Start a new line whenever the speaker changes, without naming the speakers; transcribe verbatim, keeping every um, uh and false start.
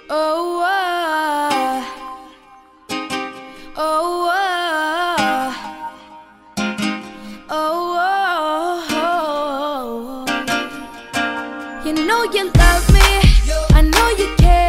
Oh, oh, oh, oh, oh, oh. You know you love me, I know you care.